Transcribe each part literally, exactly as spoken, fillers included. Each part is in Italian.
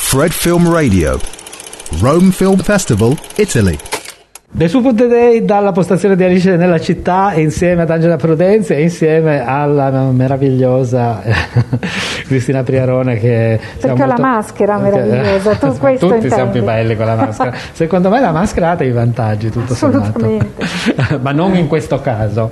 Fred Film Radio, Rome Film Festival, Italy. The Super Day dalla postazione di Alice nella città, insieme ad Angela Prudenzi e insieme alla meravigliosa Cristina Priarone, che perché molto... la maschera meravigliosa, tu questo tutti intendi. siamo più belli con la maschera. Secondo me la maschera ha dei vantaggi, tutto sommato, ma non in questo caso.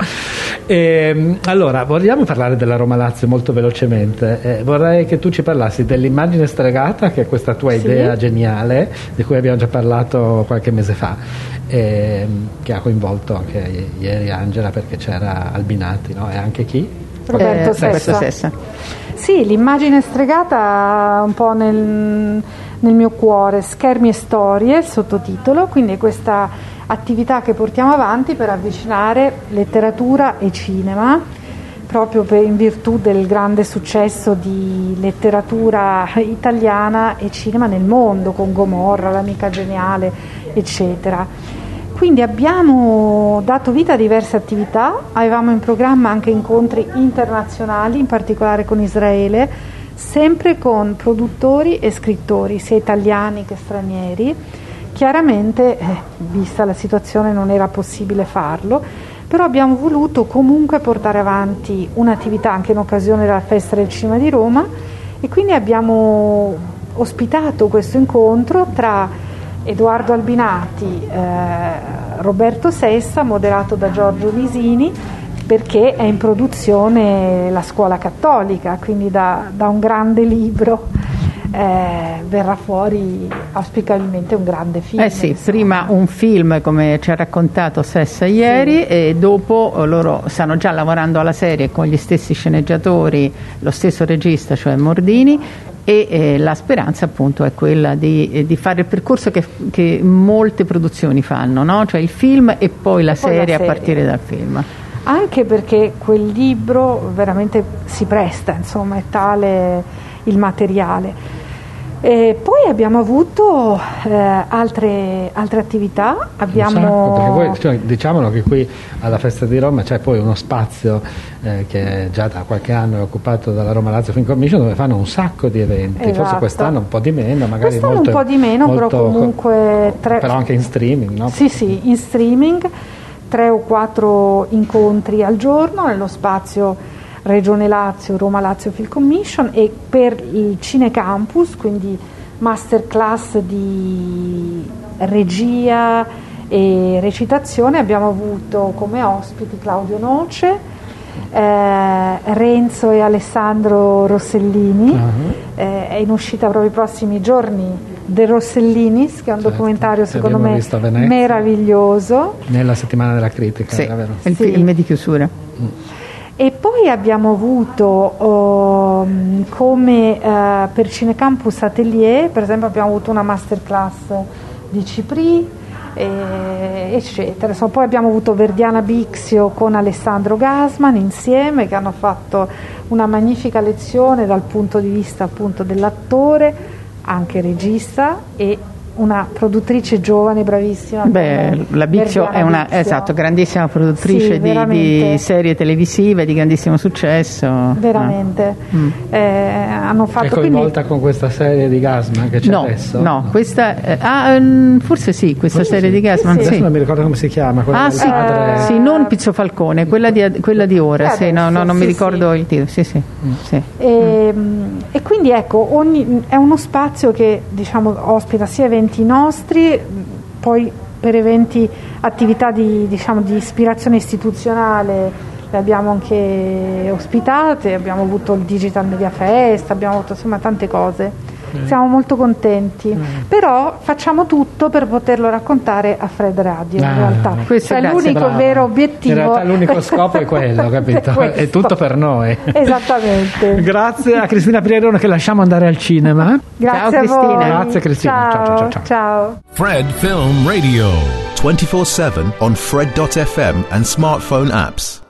E, allora, vogliamo parlare della Roma Lazio molto velocemente. Eh, vorrei che tu ci parlassi dell'immagine stregata, che è questa tua Sì. idea geniale di cui abbiamo già parlato qualche mese fa, e, che ha coinvolto anche ieri Angela, perché c'era Albinati, no? E anche chi? Roberto eh, Sessa. Sessa. Sì, l'immagine stregata un po' nel, nel mio cuore, Schermi e storie, il sottotitolo, quindi questa attività che portiamo avanti per avvicinare letteratura e cinema, proprio per, in virtù del grande successo di letteratura italiana e cinema nel mondo, con Gomorra, L'amica geniale, eccetera. Quindi abbiamo dato vita a diverse attività, avevamo in programma anche incontri internazionali, in particolare con Israele, sempre con produttori e scrittori, sia italiani che stranieri. Chiaramente, eh, vista la situazione, non era possibile farlo, però abbiamo voluto comunque portare avanti un'attività anche in occasione della Festa del Cinema di Roma, e quindi abbiamo ospitato questo incontro tra Edoardo Albinati, eh, Roberto Sessa, moderato da Giorgio Visini, perché è in produzione La Scuola Cattolica, quindi da, da un grande libro eh, verrà fuori auspicabilmente un grande film. Eh sì, insomma. prima un film, come ci ha raccontato Sessa ieri, sì. E dopo loro stanno già lavorando alla serie con gli stessi sceneggiatori, lo stesso regista, cioè Mordini, e eh, la speranza appunto è quella di, eh, di fare il percorso che, che molte produzioni fanno, no? Cioè il film e poi la, e poi serie, la serie a partire dal film. Anche perché quel libro veramente si presta, insomma, è tale il materiale. E poi abbiamo avuto eh, altre, altre attività. Abbiamo... Un sacco, perché poi, cioè, diciamolo che qui alla Festa di Roma c'è poi uno spazio eh, che già da qualche anno è occupato dalla Roma Lazio Film Commission, dove fanno un sacco di eventi. Esatto. Forse quest'anno un po' di meno, magari quest'anno molto, un po' di meno, molto, però comunque tre... però anche in streaming, no? Sì, sì, in streaming, tre o quattro incontri al giorno nello spazio Regione Lazio, Roma Lazio Film Commission, e per il Cinecampus, quindi masterclass di regia e recitazione, abbiamo avuto come ospiti Claudio Noce, eh, Renzo e Alessandro Rossellini. Uh-huh. eh, è in uscita proprio i prossimi giorni The Rossellinis, che è un certo. documentario secondo me meraviglioso, nella settimana della critica, sì, era vero? È il sì. film di chiusura. Mm. E poi abbiamo avuto oh, come eh, per Cinecampus Atelier, per esempio abbiamo avuto una masterclass di Cipri, eh, eccetera. Insomma, poi abbiamo avuto Verdiana Bixio con Alessandro Gasman insieme, che hanno fatto una magnifica lezione dal punto di vista appunto dell'attore, anche regista, e una produttrice giovane bravissima. Beh, la Bixio è una Bixio. Esatto, grandissima produttrice sì, di, di serie televisive di grandissimo successo. Veramente. Ah. Mm. Eh, hanno fatto, è coinvolta quindi... con questa serie di Gasman che c'è no, adesso? No, no. Questa eh, ah, forse sì, questa forse serie sì. di Gasman. Sì, sì. Adesso non mi ricordo come si chiama. Quella Ah del sì, padre... sì, non Pizzo Falcone, quella di, quella di ora, sì, no, no, non sì, mi ricordo sì. il titolo. Sì, sì. Mm. sì. E, mm. e quindi ecco, ogni, è uno spazio che diciamo ospita sia eventi nostri, poi per eventi, attività di, diciamo, di ispirazione istituzionale le abbiamo anche ospitate, abbiamo avuto il Digital Media Fest, abbiamo avuto insomma tante cose. Siamo molto contenti, mm. però facciamo tutto per poterlo raccontare a Fred Radio. Ah, in realtà questo cioè, è l'unico brava. vero obiettivo. In realtà l'unico scopo è quello, capito? È, è tutto per noi. Esattamente. Grazie a Cristina Priarone, che lasciamo andare al cinema. Grazie ciao, a Cristina. voi. Grazie Cristina. Ciao, ciao, ciao, ciao. ciao. Fred Film Radio, twenty-four seven on Fred dot f m and smartphone apps.